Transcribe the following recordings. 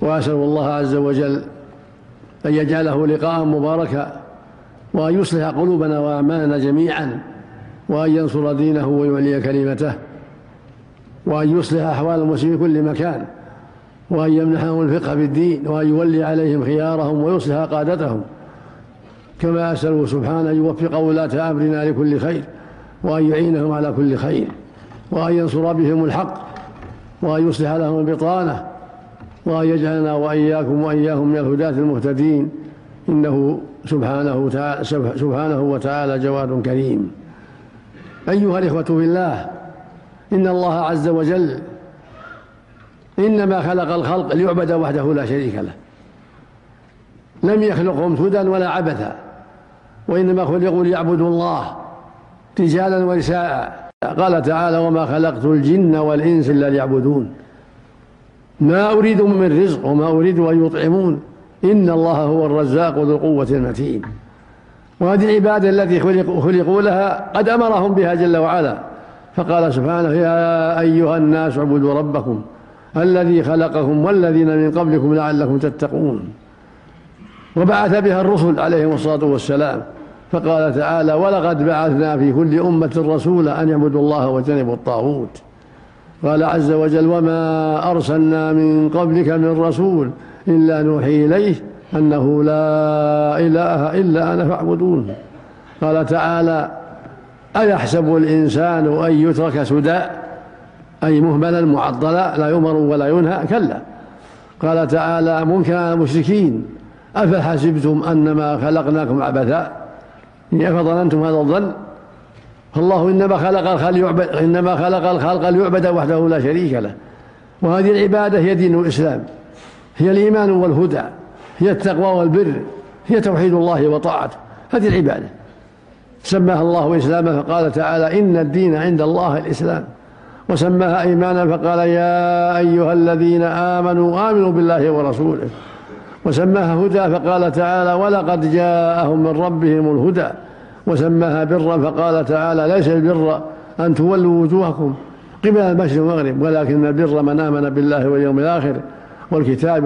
وأسأل الله عز وجل أن يجعله لقاء مباركا، وأن يصلح قلوبنا وأعمالنا جميعا، وأن ينصر دينه ويعلي كلمته، وأن يصلح أحوال المسلمين في كل مكان، وأن يمنحهم الفقه في الدين، وأن يولي عليهم خيارهم ويصلح قادتهم، كما أسأله سبحانه أن يوفق ولاة أمرنا لكل خير، وأن يعينهم على كل خير، وأن ينصر بهم الحق، وأن يصلح لهم البطانة، وأن يجعلنا وإياكم وإياهم من الهداة المهتدين، إنه سبحانه وتعالى جواد كريم. أيها الإخوة في الله، إن الله عز وجل إنما خلق الخلق ليعبد وحده لا شريك له، لم يخلقهم سدى ولا عبثا، وإنما خلقوا ليعبدوا الله رجالا ونساء. قال تعالى: وما خلقت الجن والإنس إلا ليعبدون ما أريد من رزق وما أريد أن يطعمون إن الله هو الرزاق ذو القوة المتين. وهذه العبادة التي خلقوا لها قد أمرهم بها جل وعلا، فقال سبحانه: يا أيها الناس اعبدوا ربكم الذي خلقكم والذين من قبلكم لعلكم تتقون. وبعث بها الرسل عليهم الصلاة والسلام، فقال تعالى: ولقد بعثنا في كل أمة رسولا أن يعبدوا الله واجتنبوا الطاغوت. قال عز وجل: وما أرسلنا من قبلك من رسول إلا نوحي إليه أنه لا إله إلا أنا فاعبدون. قال تعالى: أيحسب الإنسان أن يترك سدى، أي مهملا معضلا لا يؤمر ولا ينهى؟ كلا. قال تعالى منكرا على المشركين: أفحسبتم أنما خلقناكم عبثا أفظننتم هذا الظن؟ فالله إنما خلق الخلق ليعبد وحده لا شريك له. وهذه العبادة هي دين الإسلام، هي الإيمان والهدى، هي التقوى والبر، هي توحيد الله وطاعته. هذه العبادة سماها الله إسلاما، فقال تعالى: إن الدين عند الله الإسلام. وسماها إيمانا، فقال: يا أيها الذين آمنوا بالله ورسوله. وسماها هدى، فقال تعالى: ولقد جاءهم من ربهم الهدى. وسماها برا، فقال تعالى: ليس البر أن تولوا وجوهكم قبل المشرق والمغرب، ولكن البر من آمن بالله واليوم الآخر والكتاب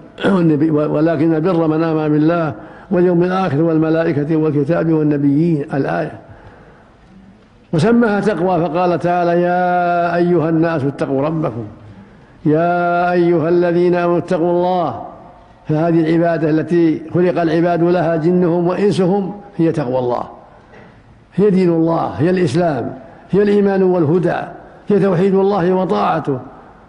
ولكن البر من آمن بالله واليوم الآخر والملائكة والكتاب والنبيين، الآية. وسماها تقوى، فقال تعالى: يا أيها الناس اتقوا ربكم يا أيها الذين آمنوا اتقوا الله. فهذه العبادة التي خلق العباد لها جنهم وإنسهم هي تقوى الله، هي دين الله، هي الإسلام، هي الإيمان والهدى، هي توحيد الله وطاعته.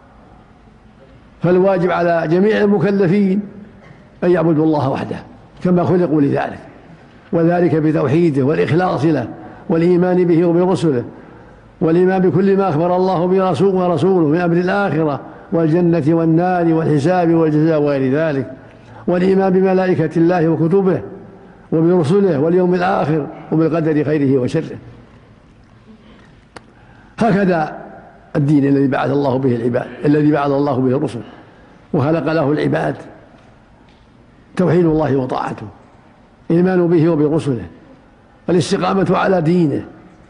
فالواجب على جميع المكلفين أن يعبدوا الله وحده كما خلقوا لذلك، وذلك بتوحيده والإخلاص له والإيمان به وبرسله، والإيمان بكل ما أخبر الله ورسوله من أمر الآخرة والجنة والنار والحساب والجزاء وغير ذلك، والإيمان بملائكة الله وكتبه وبرسله واليوم الآخر وبالقدر خيره وشره. هكذا الدين الذي بعث الله به العباد، الذي بعث الله به الرسل وخلق له العباد: توحيد الله وطاعته، الإيمان به وبرسله، الاستقامة على دينه.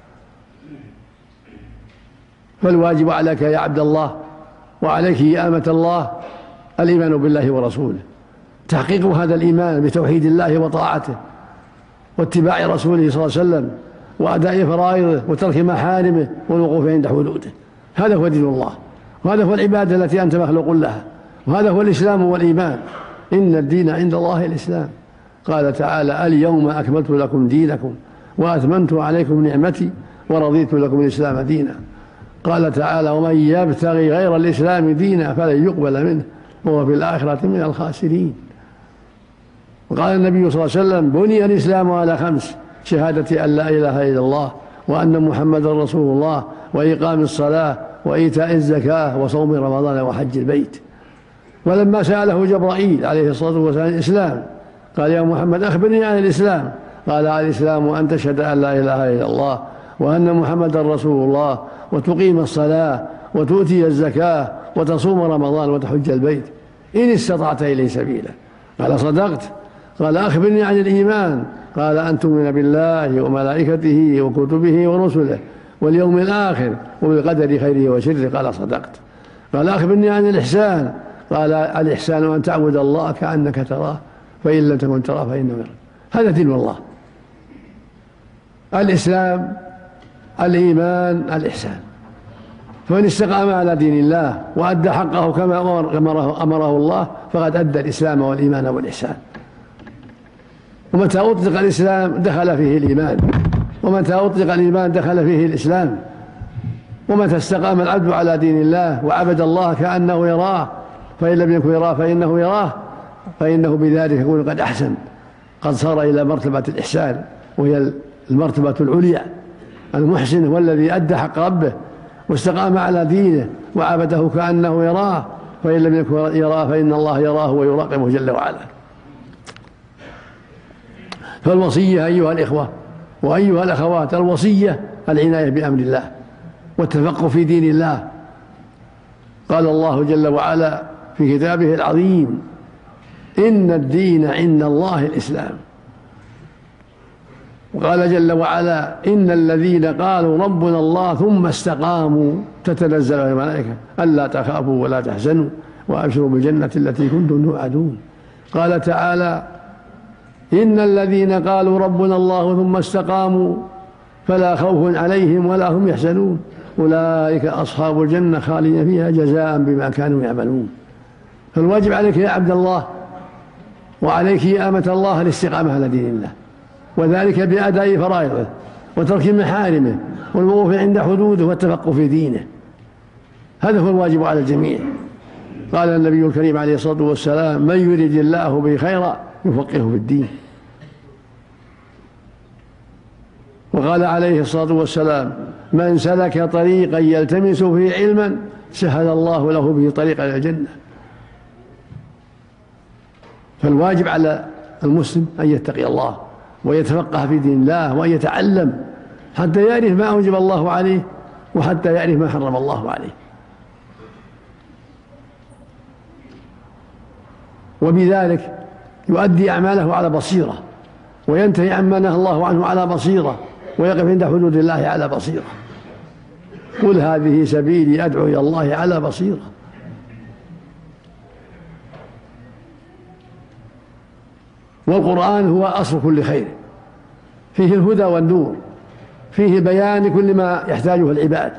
فالواجب عليك يا عبد الله وعليك يا أمة الله الإيمان بالله ورسوله، تحقيق هذا الإيمان بتوحيد الله وطاعته واتباع رسوله صلى الله عليه وسلم وأداء فرائضه وترك محارمه والوقوف عند حدوده. هذا هو دين الله، وهذا هو العبادة التي أنت مخلوق لها، وهذا هو الإسلام والإيمان. إن الدين عند الله الإسلام. قال تعالى: اليوم أكملت لكم دينكم وأتممت عليكم نعمتي ورضيت لكم الإسلام دينا. قال تعالى: ومن يبتغي غير الإسلام دينا فلن يقبل منه وهو في الآخرة من الخاسرين. وقال النبي صلى الله عليه وسلم: بني الإسلام على 5: شهادة أن لا إله إلا الله وأن محمدا رسول الله وإقام الصلاة وإيتاء الزكاة وصوم رمضان وحج البيت. ولما سأله جبرائيل عليه الصلاة والسلام الإسلام قال: يا محمد أخبرني عن الإسلام. قال: الإسلام أن تشهد أن لا إله إلا الله وأن محمدا رسول الله وتقيم الصلاة وتؤتي الزكاة وتصوم رمضان وتحج البيت إن استطعت إليه سبيلا. قال: صدقت. قال: أخبرني عن الإيمان. قال: أن تؤمن بالله وملائكته وكتبه ورسله واليوم الآخر وبالقدر خيره وشره. قال: صدقت. قال: أخبرني عن الإحسان. قال الإحسان أن تعبد الله كأنك تراه فإن لم تكن تراه فإنه يراك. هذا دين الله. الإسلام، الإيمان، الإحسان. فمن استقام على دين الله وأدى حقه كما أمره الله فقد أدى الإسلام والإيمان والإحسان. ومتى أطلق الإسلام دخل فيه الإيمان، ومتى أطلق الإيمان دخل فيه الإسلام. ومتى استقام العبد على دين الله وعبد الله كأنه يراه فإن لم يكن يراه فإنه يراه فإنه بذلك يكون قد أحسن، قد صار إلى مرتبة الإحسان، وهي المرتبة العليا. المحسن هو الذي أدى حق ربه واستقام على دينه وعبده كأنه يراه، فإن لم يكن يراه فإن الله يراه ويراقبه جل وعلا. فالوصية أيها الإخوة وأيها الأخوات، الوصية العناية بأمر الله والتفقه في دين الله. قال الله جل وعلا في كتابه العظيم: إن الدين عند الله الإسلام. وقال جل وعلا: إن الذين قالوا ربنا الله ثم استقاموا تتنزل الملائكة ألا تخافوا ولا تحزنوا وأبشروا بالجنة التي كنتم توعدون. قال تعالى: إن الذين قالوا ربنا الله ثم استقاموا فلا خوف عليهم ولا هم يحزنون أولئك أصحاب الجنة خالدين فيها جزاء بما كانوا يعملون. فالواجب عليك يا عبد الله وعليك يا أمة الله الاستقامة على دين الله، وذلك بأداء فرائضه وترك محارمه والوقوف عند حدوده والتفقه في دينه. هذا هو الواجب على الجميع. قال النبي الكريم عليه الصلاة والسلام: من يريد الله به خيرا يفقهه في الدين. وقال عليه الصلاة والسلام: من سلك طريقا يلتمس فيه علما سهل الله له به طريقا إلى الجنة. فالواجب على المسلم أن يتقي الله ويتفقه في دين الله وأن يتعلم حتى يعرف ما أوجب الله عليه وحتى يعرف ما حرم الله عليه. وبذلك يؤدي أعماله على بصيرة وينتهي عما نهى الله عنه على بصيرة ويقف عند حدود الله على بصيرة. قل هذه سبيلي أدعو إلى الله على بصيرة. والقرآن هو أصل كل خير، فيه الهدى والنور، فيه بيان كل ما يحتاجه العباد.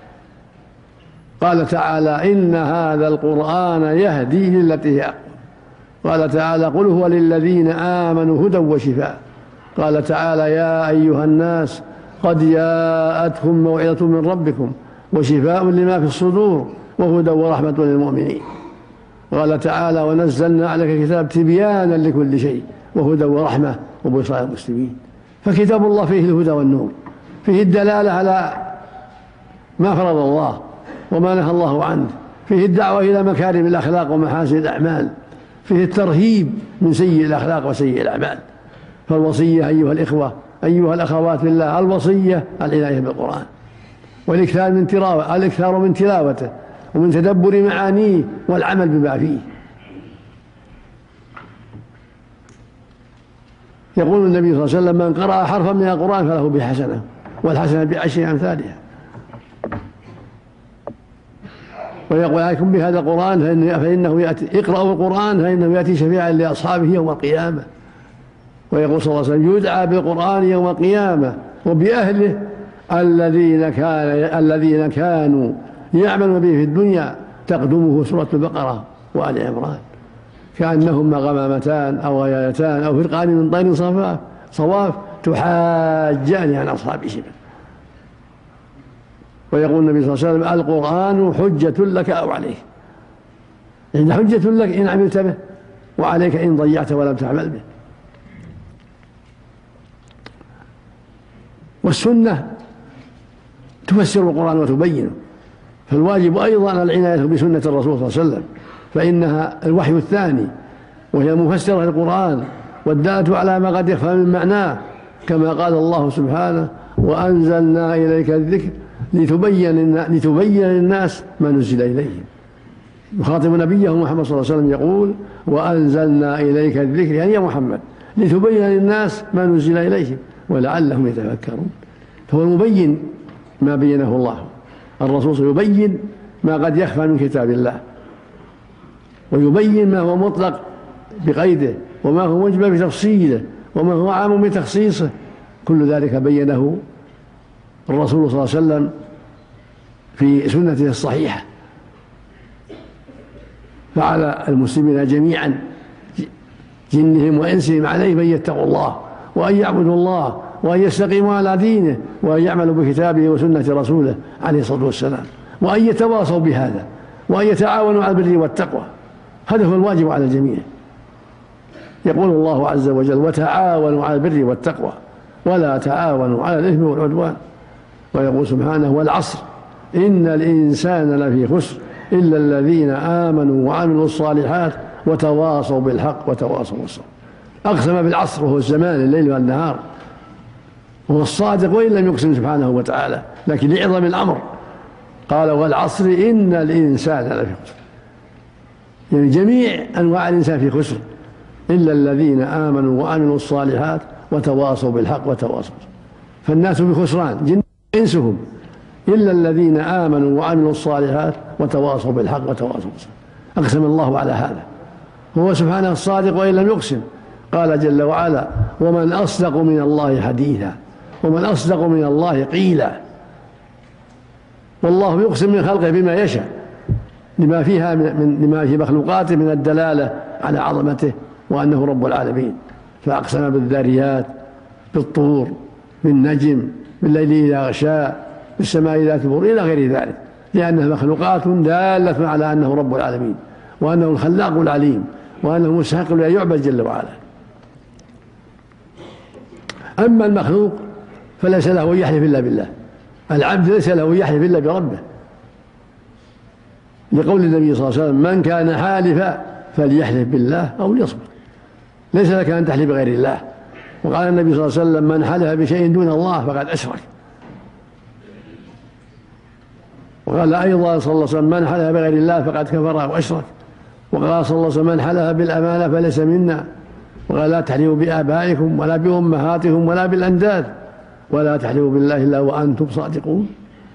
قال تعالى: إن هذا القرآن يهدي للتي هي أقوم. قال تعالى: قل هو للذين آمنوا هدى وشفاء. قال تعالى: يا أيها الناس قد جاءتكم موعظة من ربكم وشفاء لما في الصدور وهدى ورحمة للمؤمنين. قال تعالى: ونزلنا عليك كتاب تبيانا لكل شيء وهدى ورحمة وبشرى للمسلمين. فكتاب الله فيه الهدى والنور، فيه الدلالة على ما فرض الله وما نهى الله عنه، فيه الدعوة إلى مكارم الأخلاق ومحاسن الأعمال، فيه الترهيب من سيء الأخلاق وسيء الأعمال. فالوصية أيها الإخوة أيها الأخوات بالله، الوصية العناية بالقرآن والإكثار من تلاوته ومن تدبر معانيه والعمل بما فيه. يقول النبي صلى الله عليه وسلم: من قرأ حرفا من القرآن فله بحسنة والحسنة بعشر أمثالها. ويقول: عليكم بهذا القرآن فإنه يأتي، اقرأوا القرآن فإنه يأتي شفيعا لأصحابه يوم القيامة. ويقول صلى الله عليه وسلم: يدعى بالقرآن يوم القيامة وبأهله الذين كانوا يعملون به في الدنيا تقدمه سورة البقرة وآل عمران كأنهما غمامتان أو غيايتان أو فرقان من طير صواف تحاجان عن أصحابهما. ويقول النبي صلى الله عليه وسلم: القرآن حجة لك أو عليك، يعني حجة لك إن عملت به وعليك إن ضيعت ولم تعمل به. والسنة تفسر القرآن وتبينه، فالواجب أيضا العناية بسنة الرسول صلى الله عليه وسلم، فإنها الوحي الثاني وهي مفسرة للقرآن والدالة على ما قد يخفى من معناه، كما قال الله سبحانه: وأنزلنا إليك الذكر لتبين للناس ما نزل إليهم. يخاطب نبيه محمد صلى الله عليه وسلم يقول: وأنزلنا إليك الذكر، يعني يا محمد لتبين للناس ما نزل إليهم ولعلهم يتفكرون. فهو المبين ما بينه الله، الرسول سيبين ما قد يخفى من كتاب الله ويبين ما هو مطلق بقيده وما هو مجمل بتفصيله وما هو عام بتخصيصه. كل ذلك بينه الرسول صلى الله عليه وسلم في سنته الصحيحة. فعلى المسلمين جميعا جنهم وإنسهم عليه أن يتقوا الله وأن يعبدوا الله وأن يستقيموا على دينه وأن يعملوا بكتابه وسنة رسوله عليه الصلاة والسلام، وأن يتواصوا بهذا وأن يتعاونوا على البر والتقوى. هذا هو الواجب على الجميع. يقول الله عز وجل: وتعاونوا على البر والتقوى ولا تعاونوا على الإثم والعدوان. ويقول سبحانه: والعصر إن الإنسان لفي خسر إلا الذين آمنوا وعملوا الصالحات وتواصوا بالحق وتواصوا بالصبر. أقسم بالعصر وهو الزمان، الليل والنهار، وهو الصادق وإن لم يقسم سبحانه وتعالى، لكن لعظم الأمر قال: والعصر إن الإنسان لفي خسر، يعني جميع أنواع الإنسان في خسر إلا الذين آمنوا وعملوا الصالحات وتواصوا بالحق وتواصوا. فالناس بخسران جن وإنسهم إلا الذين آمنوا وعملوا الصالحات وتواصوا بالحق وتواصوا بالصبر. أقسم الله على هذا، هو سبحانه الصادق وإن لم يقسم. قال جل وعلا: ومن أصدق من الله حديثا ومن أصدق من الله قيلا. والله يقسم من خلقه بما يشاء لما في مخلوقاته من الدلالة على عظمته وأنه رب العالمين. فأقسم بالذاريات، بالطور، بالنجم، بالليل إذا غشى، بالسماء ذات البروج، إلى غير ذلك، لأنها مخلوقات دالة على أنه رب العالمين وأنه الخلاق العليم وأنه مستحق لأن يعبد جل وعلا. أما المخلوق فليس له أن يحلف إلا بالله، العبد ليس له أن يحلف إلا بربه، لقول النبي صلى الله عليه وسلم: من كان حالفا فليحلف بالله أو ليصمت، ليس لك أن تحلف بغير الله. وقال النبي صلى الله عليه وسلم: من حلف بشيء دون الله فقد أشرك. وقال أيضا صلى الله عليه وسلم: من حلف بغير الله فقد كفر أو أشرك. وقال صلى الله عليه وسلم: من حلف بالأمانة فليس منا. وقال: لا تحلفوا بآبائكم ولا بأمهاتكم ولا بالأنداد ولا تحلفوا بالله إلا وأنتم صادقون.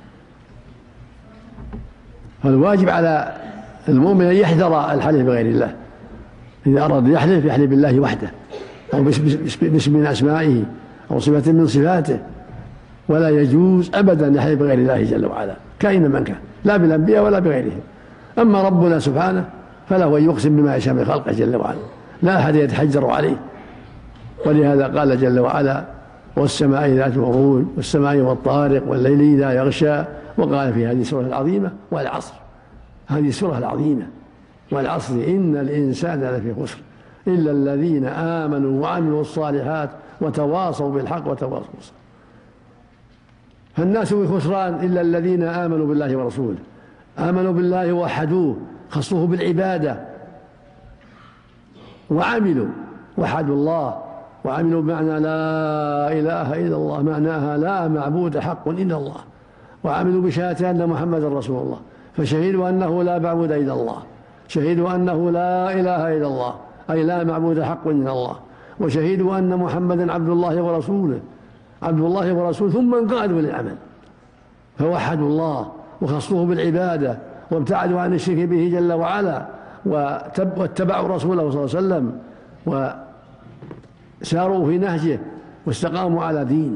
فالواجب على المؤمن أن يحذر الحلف بغير الله. إذا أراد يحلف بالله وحده أو باسم من أسمائه أو صفة من صفاته، ولا يجوز أبدا يحلف بغير الله جل وعلا كائنا من كان، لا بالأنبياء ولا بغيرهم. أما ربنا سبحانه فله أن يقسم بما يشاء من خلقه جل وعلا، لا أحد يتحجر عليه. ولهذا قال جل وعلا: والسماء ذات البروج والسماء والطارق والليل إذا يغشى. وقال في هذه السورة العظيمة: والعصر، هذه السورة العظيمة: والعصر إن الإنسان لفي خسر إلا الذين آمنوا وعملوا الصالحات وتواصوا بالحق وتواصوا بالصبر. فالناس في خسران إلا الذين آمنوا بالله ورسوله، آمنوا بالله ووحدوه، خصوه بالعبادة، وعملوا، وحدوا الله، وعملوا بمعنى لا إله إلا الله، معناها لا معبود حق إلا الله، وعملوا بشهادة أن محمد رسول الله، فشهدوا أنه لا معبود إلا الله، شهدوا أنه لا إله إلا الله، أي لا معبود حق إلا الله، وشهدوا أن محمدا عبد الله ورسوله، عبد الله ورسوله، ثم انقادوا للعمل، فوحدوا الله وخصوه بالعبادة وابتعدوا عن الشرك به جل وعلا، واتبعوا رسوله صلى الله عليه وسلم وساروا في نهجه واستقاموا على دينه.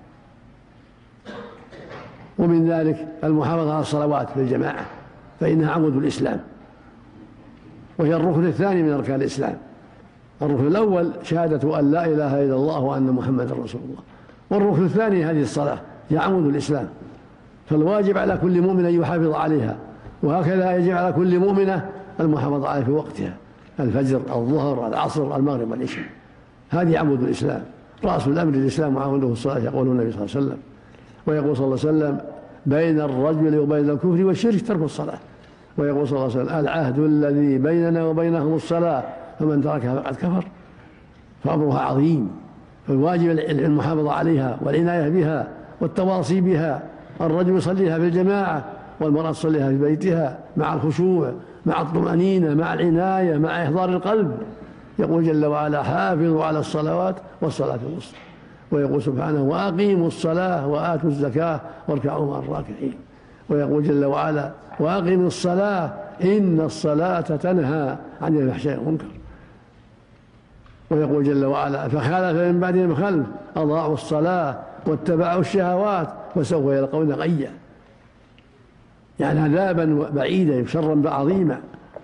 ومن ذلك المحافظة على الصلوات في الجماعة، فإنها عمود الإسلام، وهي الركن الثاني من أركان الإسلام. الركن الأول شهادة أن لا إله إلا الله وأن محمدا رسول الله، والركن الثاني هذه الصلاة هي عمود الإسلام. فالواجب على كل مؤمن أن يحافظ عليها، وهكذا يجب على كل مؤمنة المحافظة عليها في وقتها: الفجر، الظهر، العصر، المغرب والعشاء. هذه عمود الإسلام، رأس الأمر الإسلام وعموده الصلاة، يقول النبي صلى الله عليه وسلم. ويقول صلى الله عليه وسلم: بين الرجل وبين الكفر والشرك ترك الصلاة. ويقول صلى الله عليه وسلم: العهد الذي بيننا وبينهم الصلاة فمن تركها فقد كفر. فأمرها عظيم، فالواجب المحافظة عليها والعناية بها والتواصي بها. الرجل يصليها في الجماعة، والمرأة تصليها في بيتها مع الخشوع، مع الطمأنينة، مع العناية، مع إحضار القلب. يقول جل وعلا: حافظوا على الصلوات والصلاة الوسطى. ويقول سبحانه: وأقيموا الصلاة وآتوا الزكاة واركعوا مع الراكعين. ويقول جل وعلا: وأقيموا الصلاة إن الصلاة تنهى عن الفحشاء والمنكر. ويقول جل وعلا فخلف من بعدهم خلف أضاعوا الصلاة واتبعوا الشهوات وسوف يلقون غيا، يعني عذابا بعيدا شرا عظيما.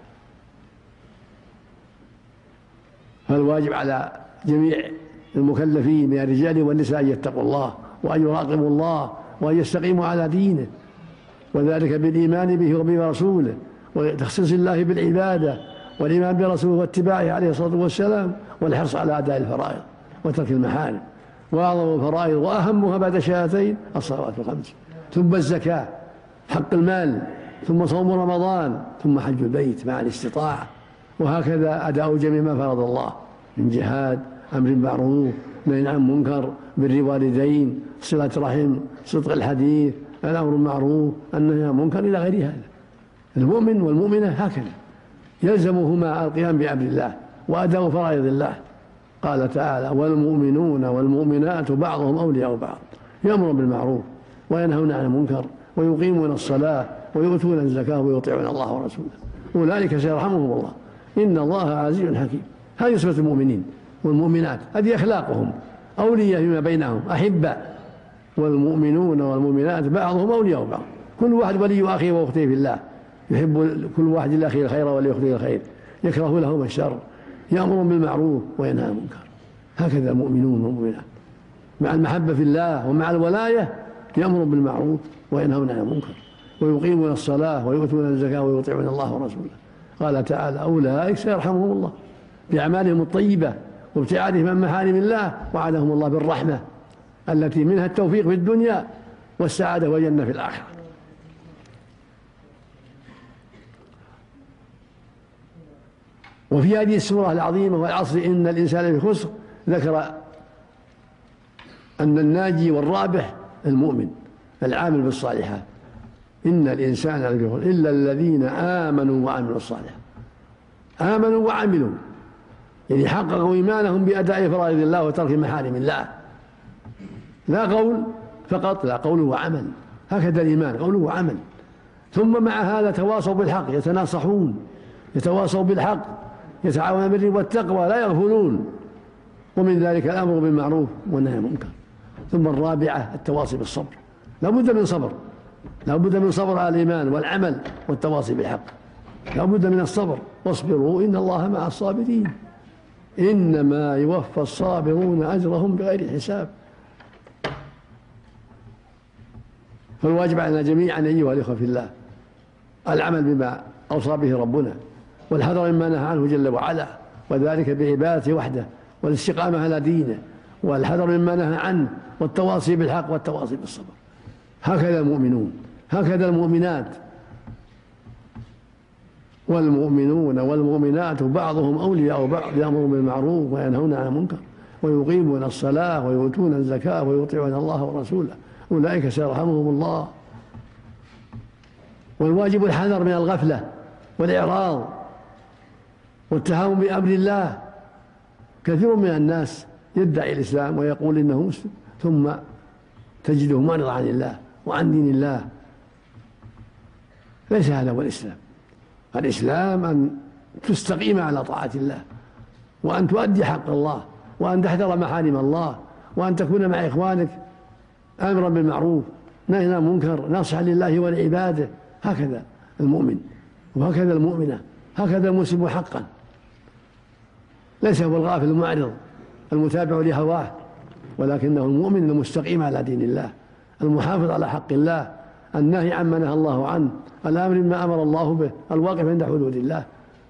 فالواجب على جميع المكلفين من الرجال والنساء أن يتقوا الله وأن يراقبوا الله وأن يستقيموا على دينه، وذلك بالإيمان به وبرسوله وتخصيص الله بالعبادة والإيمان برسوله واتباعه عليه الصلاة والسلام، والحرص على أداء الفرائض وترك المحارم. وأعظم الفرائض وأهمها بعد الشهادتين الصلوات الخمس، ثم الزكاة حق المال، ثم صوم رمضان، ثم حج البيت مع الاستطاعة. وهكذا أداء جميع ما فرض الله من جهاد، أمر معروف، نهي عن منكر، بر والدين، صلة رحم، صدق الحديث، الأمر المعروف، النهي عن منكر، إلى غير هذا. المؤمن والمؤمنة هكذا يلزمهما القيام بأمر الله وأداء فرائض الله. قال تعالى والمؤمنون والمؤمنات بعضهم أولياء بعض يأمرون بالمعروف وينهون عن المنكر ويقيمون الصلاة ويؤتون الزكاة ويطيعون الله ورسوله أولئك سيرحمهم الله إن الله عزيز حكيم. هذه صفة المؤمنين والمؤمنات، هذه أخلاقهم، أولياء فيما بينهم، أحباء. والمؤمنون والمؤمنات بعضهم أولياء بعض، كل واحد ولي أخيه وأخته في الله، يحب كل واحد لأخيه الخير ولأخته الخير، يكره لهم الشر، يأمرون بالمعروف وينهى عن المنكر. هكذا المؤمنون والمؤمنات مع المحبة في الله ومع الولاية يأمرون بالمعروف وينهون عن المنكر ويقيمون الصلاة ويؤتون الزكاة ويطيعون الله ورسوله. قال تعالى أولئك سيرحمهم الله بأعمالهم الطيبة وابتعادهم عن محارم الله، وعدهم الله بالرحمة التي منها التوفيق في الدنيا والسعادة والجنة في الآخرة. وفي هذه السورة العظيمة والعصر إن الإنسان في خسر ذكر أن الناجي والرابح المؤمن العامل بالصالحات. إن الإنسان لفي خسر إلا الذين آمنوا وعملوا الصالحات. آمنوا وعملوا يعني حققوا إيمانهم بأداء فرائض الله وترك محارم الله، لا قول فقط، لا قول وعمل. هكذا الإيمان قول وعمل. ثم مع هذا تواصوا بالحق، يتناصحون، يتواصوا بالحق، يتعاونون بالبر والتقوى، لا يغفلون. ومن ذلك الأمر بالمعروف والنهي عن المنكر. ثم الرابعة التواصي بالصبر، لا بد من صبر، لا بد من صبر على الإيمان والعمل والتواصي بالحق، لا بد من الصبر. واصبروا إن الله مع الصابرين إنما يوفى الصابرون أجرهم بغير حساب. فالواجب علينا جميعا أيها الإخوة في الله العمل بما أوصى به ربنا والحذر مما نهى عنه جل وعلا، وذلك بعبادته وحده والاستقامة على دينه، والحذر مما نهى عنه والتواصي بالحق والتواصي بالصبر. هكذا المؤمنون، هكذا المؤمنات. والمؤمنون والمؤمنات بعضهم أولياء بعض يأمرون بالمعروف وينهون عن المنكر ويقيمون الصلاة ويؤتون الزكاة ويطيعون الله ورسوله أولئك سيرحمهم الله. والواجب الحذر من الغفلة والإعراض والتهاون بأمر الله. كثير من الناس يدعي الإسلام ويقول إنه مسلم ثم تجده معرض عن الله وعن دين الله. ليس هذا هو الإسلام. الإسلام أن تستقيم على طاعة الله، وأن تؤدي حق الله، وأن تحذر محارم الله، وأن تكون مع إخوانك آمرا بالمعروف نهيا عن المنكر ناصحا لله ولعباده. هكذا المؤمن وهكذا المؤمنة، هكذا المسلم حقا. ليس هو الغافل المعرض المتابع لهواه، ولكنه المؤمن المستقيم على دين الله، المحافظ على حق الله، الناهي عما نهى الله عنه، الآمر بما أمر الله به، الواقف عند حدود الله.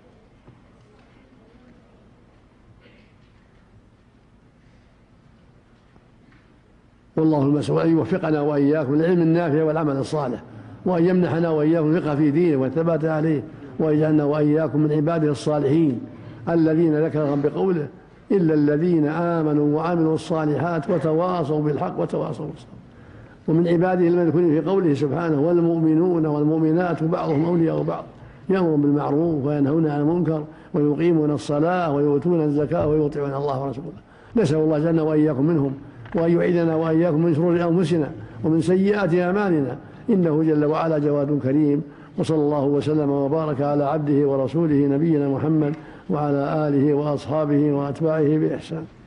والله المسؤول أن يوفقنا وإياكم للعلم النافع والعمل الصالح، وأن يمنحنا وإياكم الفقه في دينه والثبات عليه، ويجعلنا وإياكم من عباده الصالحين الذين ذكرهم بقوله إلا الذين آمنوا وعملوا الصالحات وتواصوا بالحق وتواصوا بالصبر. ومن عباده المذكورين في قوله سبحانه والمؤمنون والمؤمنات بعضهم أولياء بعض يأمرون بالمعروف وينهون عن المنكر ويقيمون الصلاة ويؤتون الزكاة ويطيعون الله ورسوله. نسأل الله جل وإياكم منهم، وأن يعيذنا وإياكم من شرور أنفسنا ومن سيئات أعمالنا، إنه جل وعلا جواد كريم وصلى الله وسلم وبارك على عبده ورسوله نبينا محمد وعلى آله وأصحابه وأتباعه بإحسان.